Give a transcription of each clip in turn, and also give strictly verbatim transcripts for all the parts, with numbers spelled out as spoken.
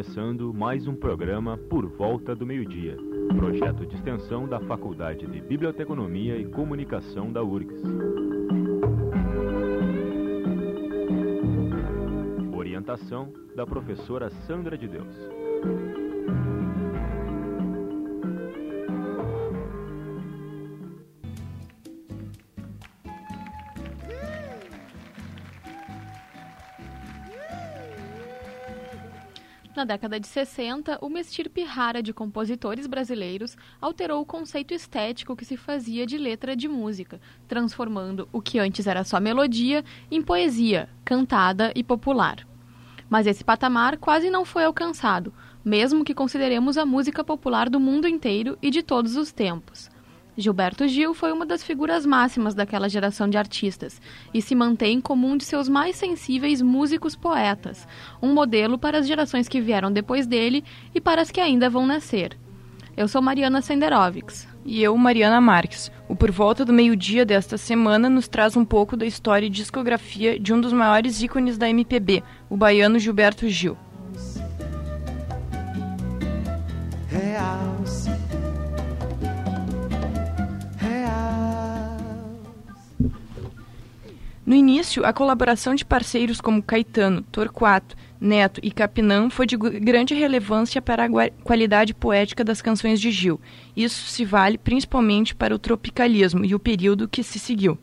começando mais um programa Por Volta do Meio-Dia, projeto de extensão da Faculdade de Biblioteconomia e Comunicação da U R G S. Orientação da professora Sandra de Deus. Na década de sessenta, uma estirpe rara de compositores brasileiros alterou o conceito estético que se fazia de letra de música, transformando o que antes era só melodia em poesia, cantada e popular. Mas esse patamar quase não foi alcançado, mesmo que consideremos a música popular do mundo inteiro e de todos os tempos. Gilberto Gil foi uma das figuras máximas daquela geração de artistas e se mantém como um de seus mais sensíveis músicos-poetas, um modelo para as gerações que vieram depois dele e para as que ainda vão nascer. Eu sou Mariana Senderovics. E eu, Mariana Marques. O Por Volta do Meio-Dia desta semana nos traz um pouco da história e discografia de um dos maiores ícones da M P B, o baiano Gilberto Gil. Realce. No início, a colaboração de parceiros como Caetano, Torquato, Neto e Capinã foi de grande relevância para a qualidade poética das canções de Gil. Isso se vale principalmente para o tropicalismo e o período que se seguiu.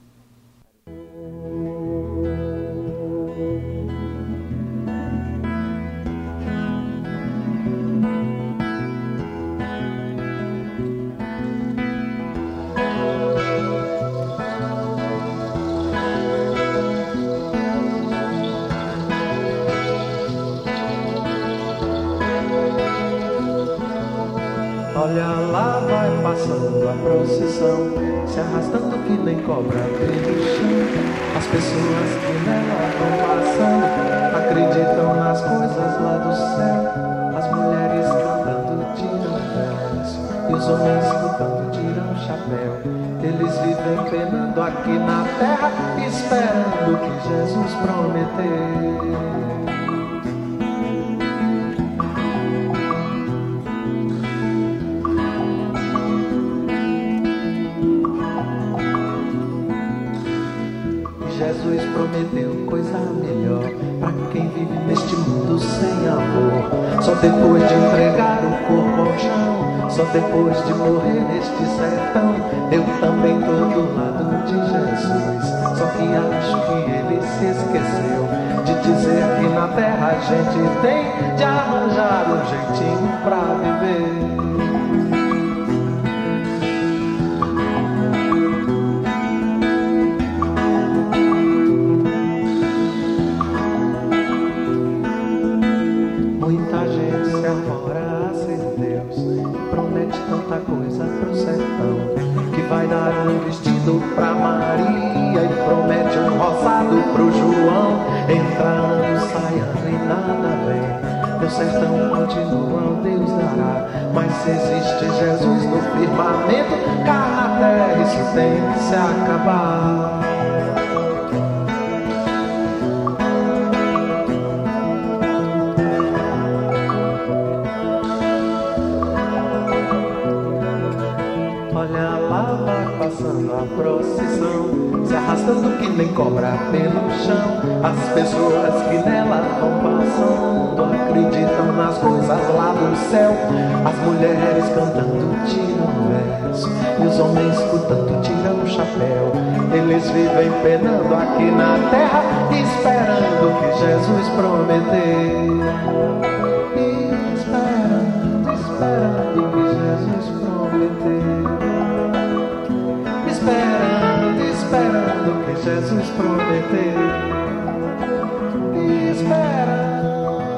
Olha lá, vai passando a procissão, se arrastando que nem cobra pelo chão. As pessoas que nela vão passando acreditam nas coisas lá do céu. As mulheres cantando tiram verso e os homens escutando tiram chapéu. Eles vivem penando aqui na terra, esperando o que Jesus prometeu. Jesus prometeu coisa melhor pra quem vive neste mundo sem amor. Só depois de entregar o corpo ao chão, só depois de morrer neste sertão, eu também tô do lado de Jesus. Só que acho que ele se esqueceu de dizer que na terra a gente tem de arranjar um jeitinho pra viver. Pra Maria e promete um roçado pro João. Entra ano, sai ano e nada vem. No sertão continuam, Deus dará. Mas se existe Jesus no firmamento, cá na terra isso tem que se acabar. Passando a procissão, se arrastando que nem cobra pelo chão. As pessoas que nela vão passando acreditam nas coisas lá do céu. As mulheres cantando tiram verso e os homens escutando tiram o chapéu. Eles vivem penando aqui na terra, esperando o que Jesus prometeu. Esperando, esperando o que Jesus prometeu. Esperando, esperando o que Jesus prometeu. Esperando.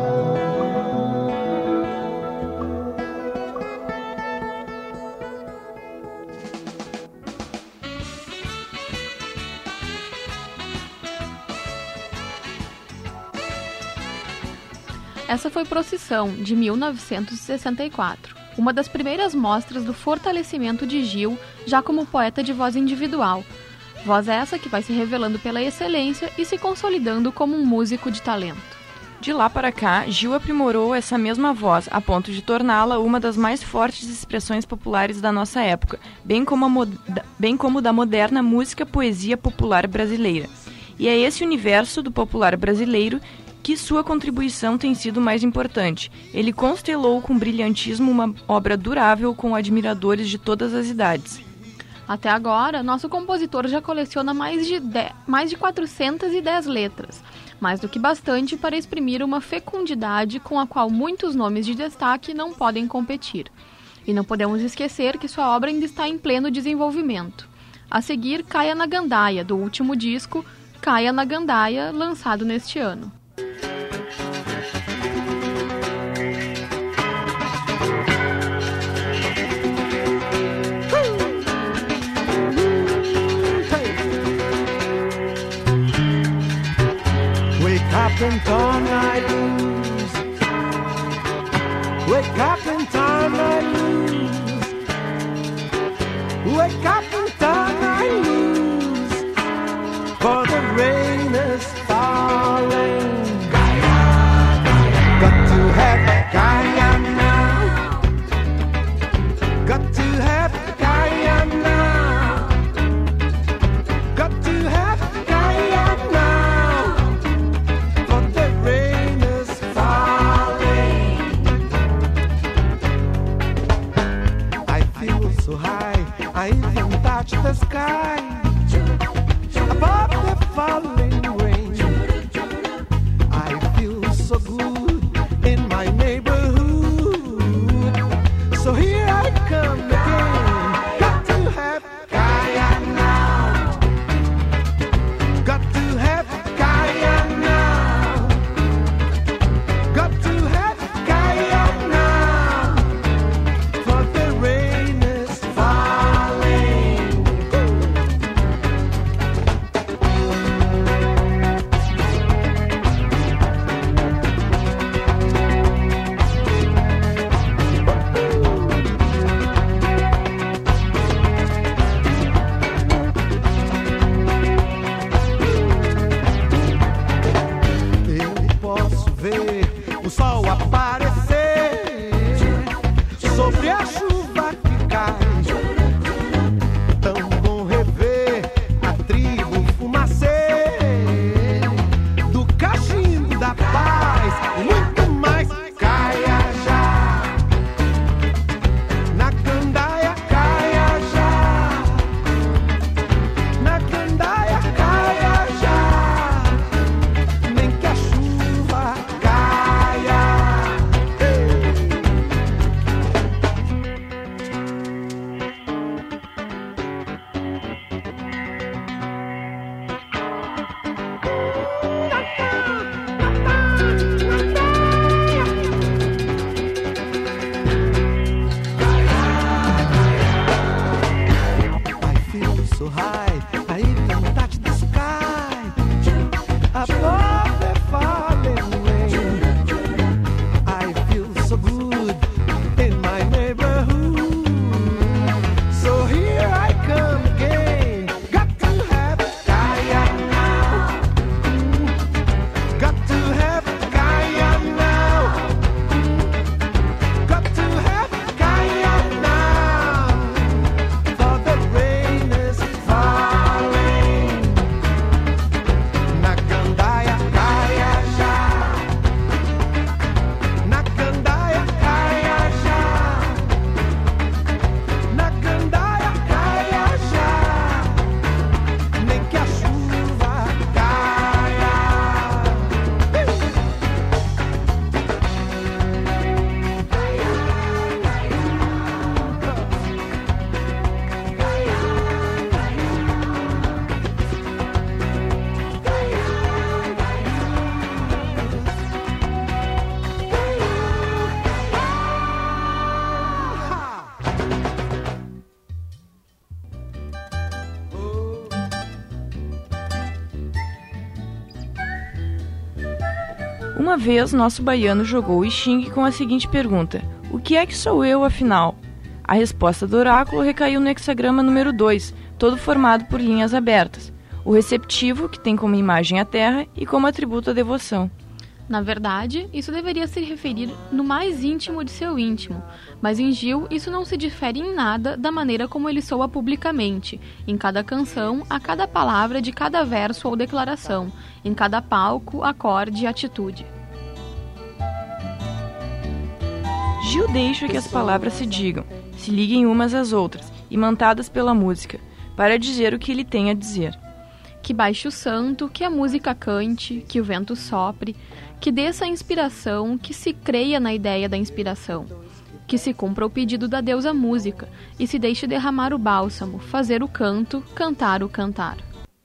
Essa foi Procissão, de mil novecentos e sessenta e quatro. Uma das primeiras mostras do fortalecimento de Gil, já como poeta de voz individual. Voz essa que vai se revelando pela excelência e se consolidando como um músico de talento. De lá para cá, Gil aprimorou essa mesma voz, a ponto de torná-la uma das mais fortes expressões populares da nossa época, bem como, a mod... bem como da moderna música poesia popular brasileira. E é esse universo do popular brasileiro que sua contribuição tem sido mais importante. Ele constelou com brilhantismo uma obra durável com admiradores de todas as idades. Até agora, nosso compositor já coleciona mais de, dez, mais de quatrocentas e dez letras, mais do que bastante para exprimir uma fecundidade com a qual muitos nomes de destaque não podem competir. E não podemos esquecer que sua obra ainda está em pleno desenvolvimento. A seguir, Caia na Gandaia, do último disco, Caia na Gandaia, lançado neste ano. Wake up and turn night blues. Wake up and turn night blues. Wake up and turn night blues. For the rain is falling. Got to have Gaia now. Got to have Gaia now. Got to have Gaia now. For the rain is falling. I feel so high, I even touch the sky. Above the falling rain, I feel so good in my neighborhood. So here I come again. Got to have Gaia now. Got to have Gaia now. Got to have Gaia now. For the rain is falling. Eu posso ver o sol aparecer sobre a chuva que cai. Tão bom rever a tribo fumacê do cachimbo da paz e muito mais. Caia já na gandaia, caia já na gandaia, caia já. Nem que a chuva caia. I feel so high, I even touch the sky. Above the falling rain, I feel so good in my neighborhood. So here I come again. Got to have Gaia now. Got to have Gaia now. Got to have Gaia now. For the rain is falling. Na gandaia, caia já. Na gandaia, caia já. Na gandaia, caia já. Nem que a chuva caia. Uma vez, nosso baiano jogou o Xing com a seguinte pergunta: o que é que sou eu, afinal? A resposta do oráculo recaiu no hexagrama número dois, todo formado por linhas abertas. O receptivo, que tem como imagem a terra e como atributo a devoção. Na verdade, isso deveria se referir no mais íntimo de seu íntimo, mas em Gil isso não se difere em nada da maneira como ele soa publicamente, em cada canção, a cada palavra de cada verso ou declaração, em cada palco, acorde e atitude. Gil deixa que as palavras se digam, se liguem umas às outras, imantadas pela música, para dizer o que ele tem a dizer. Que baixe o santo, que a música cante, que o vento sopre, que desça a inspiração, que se creia na ideia da inspiração, que se cumpra o pedido da deusa música e se deixe derramar o bálsamo, fazer o canto, cantar o cantar.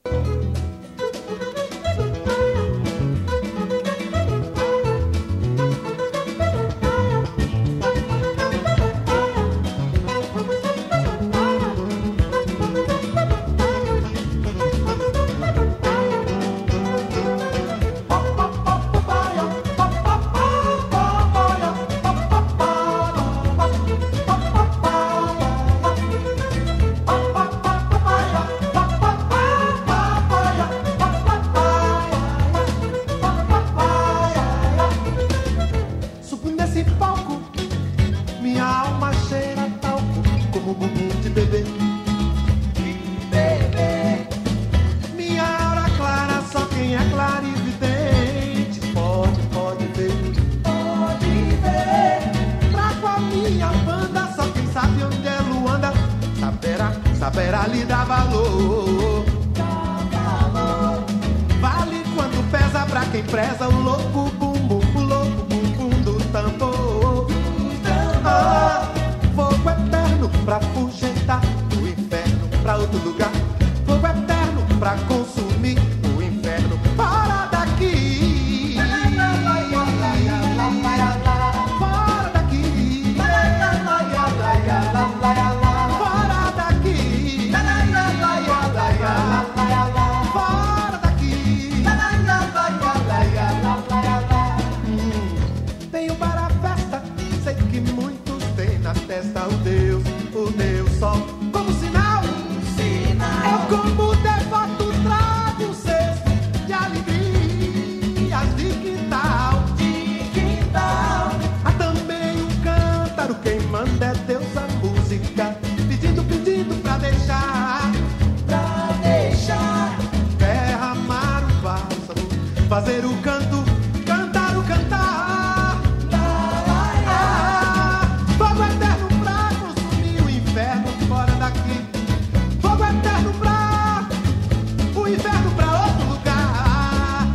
Saberá lhe dar valor. Vale quanto pesa pra quem preza o louco bumbum, o louco bumbum do tambor. Ah, fogo eterno pra fugentar o inferno pra outro lugar. Fogo eterno pra consumir o inferno. Fora daqui, fora daqui, fora daqui. Fora daqui. Hum, tenho para a festa, sei que muitos têm na testa o Deus, o Deus Sol, como sinal. Eu como devoto trago um cesto de alegrias de quintal. Há também um cântaro, quem manda é Deus a música, pedindo, pedindo pra deixar, pra deixar derramar o bálsamo, fazer o canto, cantar o cantar. Ah, fogo eterno pra consumir o inferno fora daqui. Fogo eterno pra o inferno pra outro lugar.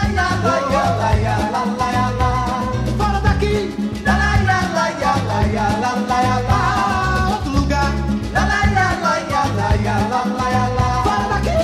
Fora daqui. Ah, outro lugar. Fora daqui.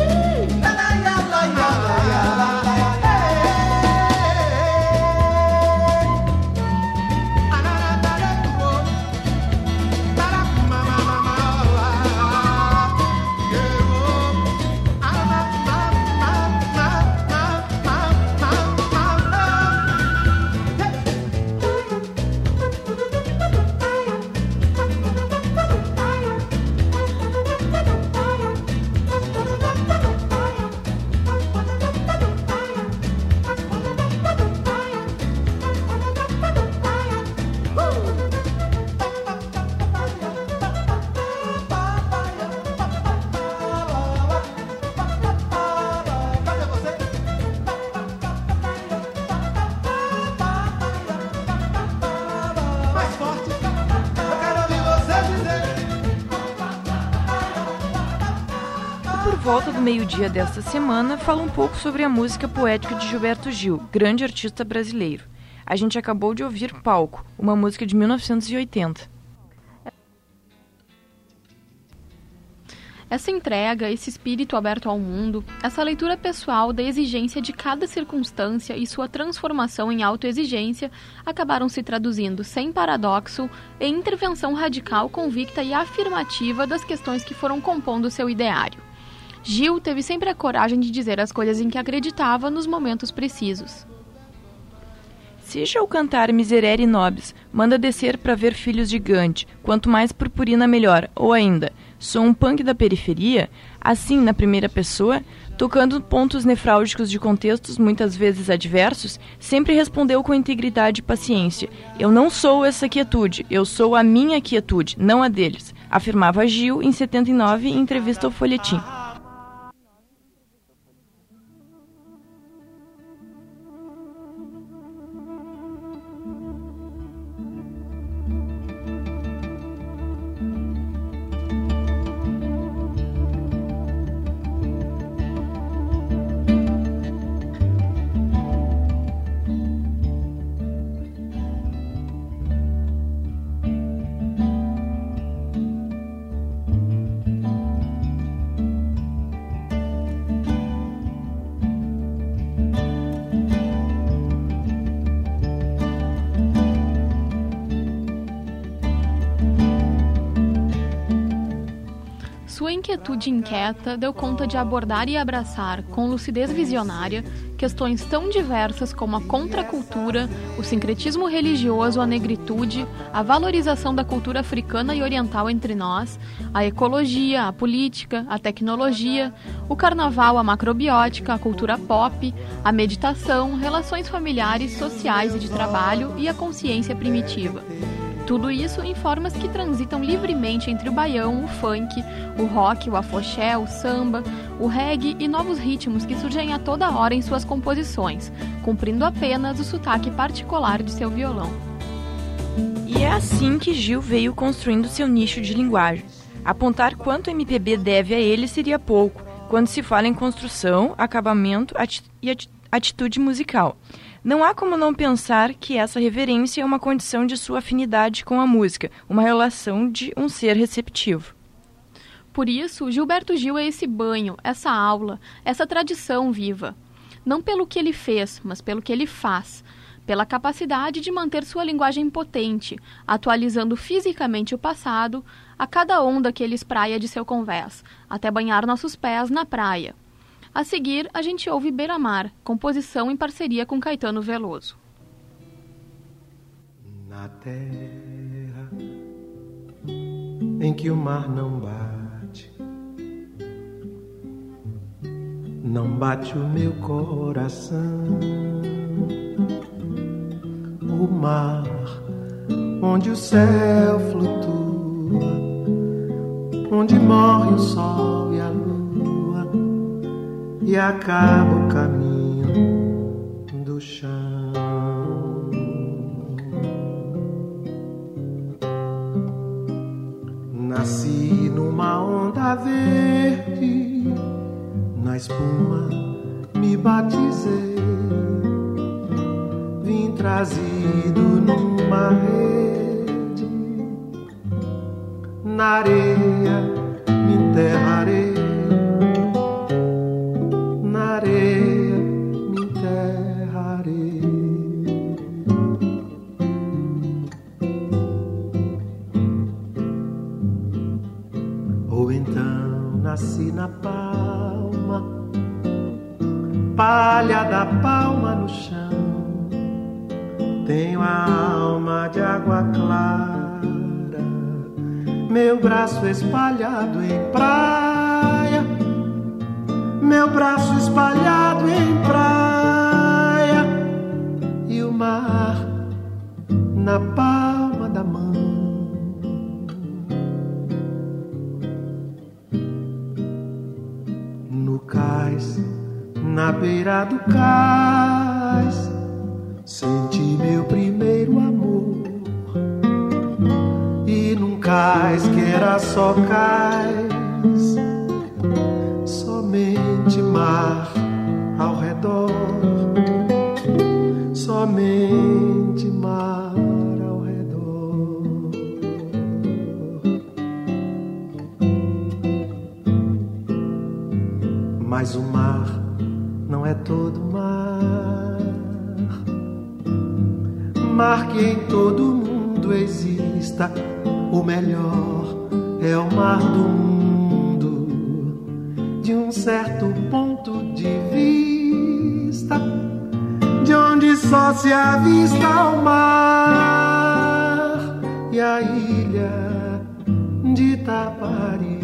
Volta do meio-dia desta semana fala um pouco sobre a música poética de Gilberto Gil, grande artista brasileiro. A gente acabou de ouvir Palco, uma música de mil novecentos e oitenta. Essa entrega, esse espírito aberto ao mundo, essa leitura pessoal da exigência de cada circunstância e sua transformação em autoexigência acabaram se traduzindo, sem paradoxo, em intervenção radical, convicta e afirmativa das questões que foram compondo seu ideário. Gil teve sempre a coragem de dizer as coisas em que acreditava nos momentos precisos. Seja o cantar Miserere Nobis, manda descer para ver filhos gigante, quanto mais purpurina melhor, ou ainda, Sou um punk da periferia, assim, na primeira pessoa, tocando pontos nefrálgicos de contextos muitas vezes adversos, sempre respondeu com integridade e paciência. Eu não sou essa quietude, eu sou a minha quietude, não a deles, afirmava Gil em setenta e nove em entrevista ao Folhetim. Sua inquietude inquieta deu conta de abordar e abraçar, com lucidez visionária, questões tão diversas como a contracultura, o sincretismo religioso, a negritude, a valorização da cultura africana e oriental entre nós, a ecologia, a política, a tecnologia, o carnaval, a macrobiótica, a cultura pop, a meditação, relações familiares, sociais e de trabalho e a consciência primitiva. Tudo isso em formas que transitam livremente entre o baião, o funk, o rock, o afoxé, o samba, o reggae e novos ritmos que surgem a toda hora em suas composições, cumprindo apenas o sotaque particular de seu violão. E é assim que Gil veio construindo seu nicho de linguagem. Apontar quanto o M P B deve a ele seria pouco, quando se fala em construção, acabamento ati- e ati- atitude musical. Não há como não pensar que essa reverência é uma condição de sua afinidade com a música, uma relação de um ser receptivo. Por isso, Gilberto Gil é esse banho, essa aula, essa tradição viva. Não pelo que ele fez, mas pelo que ele faz. Pela capacidade de manter sua linguagem potente, atualizando fisicamente o passado a cada onda que ele espraia de seu convés, até banhar nossos pés na praia. A seguir, a gente ouve Beira-Mar, composição em parceria com Caetano Veloso. Na terra em que o mar não bate, não bate o meu coração. O mar onde o céu flutua, onde morre o sol e a lua, e acaba o caminho do chão. Nasci numa onda verde, na espuma me batizei, vim trazido numa rede, na areia me enterrarei. Nasci na palma, palha da palma no chão. Tenho a alma de água clara, meu braço espalhado em praia, meu braço espalhado em praia, e o mar na palma da mão. Na beira do cais, senti meu primeiro amor. E num cais que era só cais, somente mar ao redor, somente mar ao redor. Mas o mar não é todo mar, mar que em todo mundo exista. O melhor é o mar do mundo, de um certo ponto de vista, de onde só se avista o mar e a ilha de Taparica.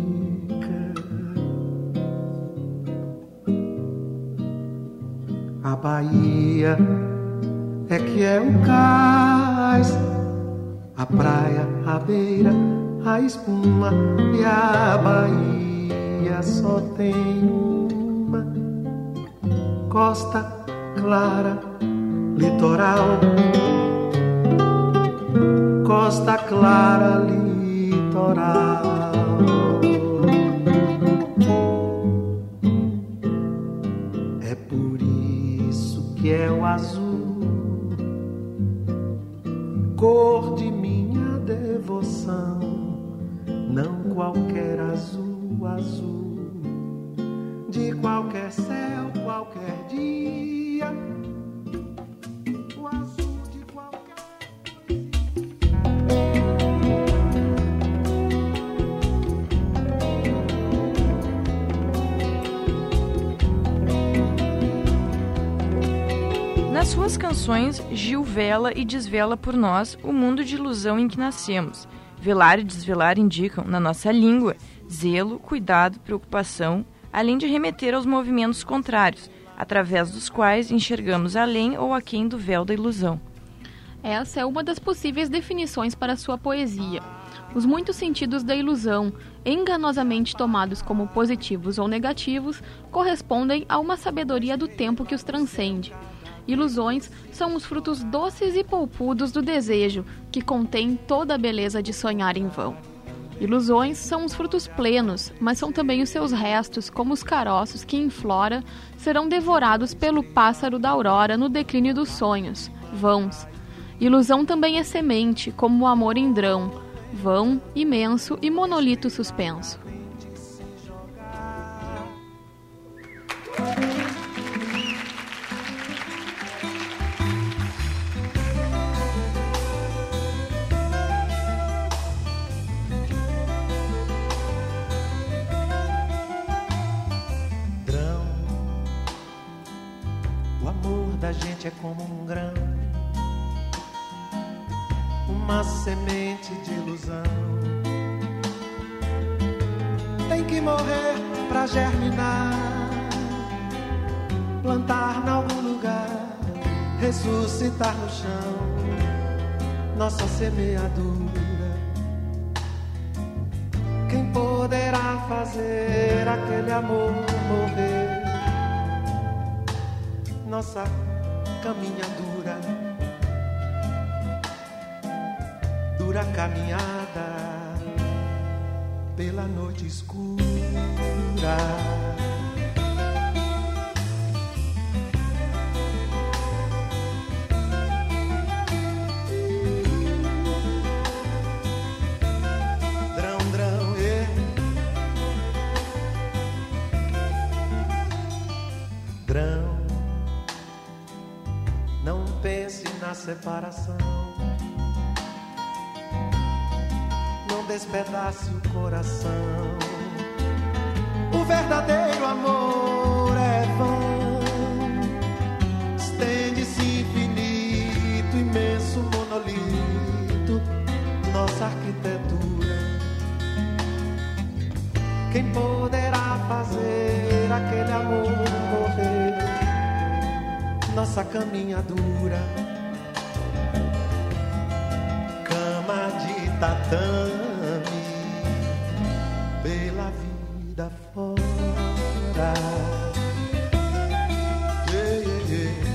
A Bahia é que é o cais, a praia, a beira, a espuma, e a Bahia só tem uma costa clara, litoral. Costa clara, litoral. É por isso que é o azul, cor de minha devoção, não qualquer azul, azul de qualquer céu, qualquer dia. O azul de qualquer... Nas suas canções, Gil vela e desvela por nós o mundo de ilusão em que nascemos. Velar e desvelar indicam, na nossa língua, zelo, cuidado, preocupação, além de remeter aos movimentos contrários, através dos quais enxergamos além ou aquém do véu da ilusão. Essa é uma das possíveis definições para sua poesia. Os muitos sentidos da ilusão, enganosamente tomados como positivos ou negativos, correspondem a uma sabedoria do tempo que os transcende. Ilusões são os frutos doces e polpudos do desejo, que contém toda a beleza de sonhar em vão. Ilusões são os frutos plenos, mas são também os seus restos, como os caroços que, em flora, serão devorados pelo pássaro da aurora no declínio dos sonhos, vãos. Ilusão também é semente, como o amor em drão, vão, imenso e monolito suspenso. Da gente é como um grão, uma semente de ilusão. Tem que morrer pra germinar, plantar em algum lugar, ressuscitar no chão nossa semeadura. Quem poderá fazer aquele amor morrer? Nossa caminhadura, dura caminhada pela noite escura. Drão, drão, é. Drão. Não pense na separação, não despedace o coração. O verdadeiro amor é vão, estende-se infinito, imenso monolito, nossa arquitetura. Quem poderá fazer aquele amor morrer? Nossa caminhadura, cama de tatame, pela vida fora. Yeah, yeah, yeah.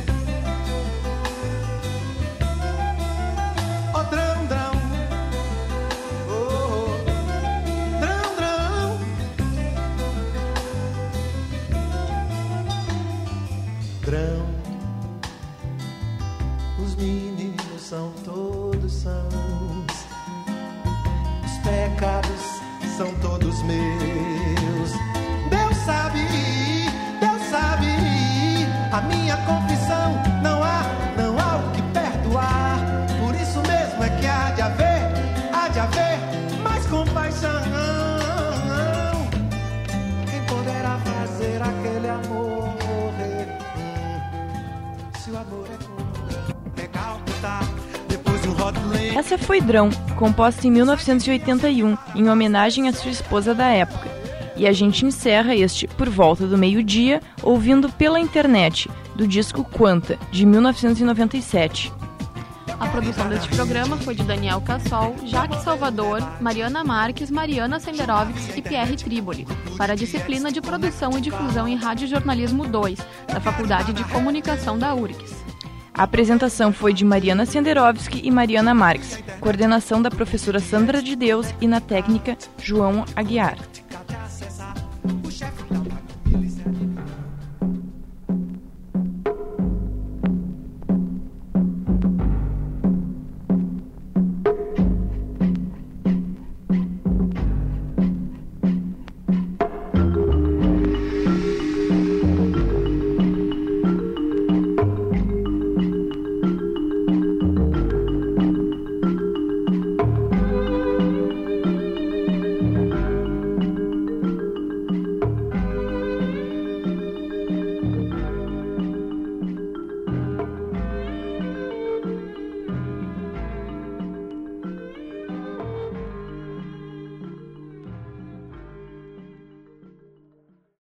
Oh, drão, drão, oh, oh. Drão, drão. Drão. Os meninos são todos sãos, os pecados são todos meus. Deus sabe, Deus sabe, a minha confissão não há, não há o que perdoar. Por isso mesmo é que há de haver, há de haver mais compaixão. Quem poderá fazer aquele amor morrer? Se o amor é... Essa foi Drão, composta em mil novecentos e oitenta e um, em homenagem à sua esposa da época. E a gente encerra este Por Volta do Meio-Dia ouvindo Pela Internet, do disco Quanta, de mil novecentos e noventa e sete. A produção deste programa foi de Daniel Cassol, Jaque Salvador, Mariana Marques, Mariana Senderovics e Pierre Triboli, para a disciplina de Produção e Difusão em Radiojornalismo dois, da Faculdade de Comunicação da U R C S. A apresentação foi de Mariana Senderovski e Mariana Marques, coordenação da professora Sandra de Deus e na técnica João Aguiar.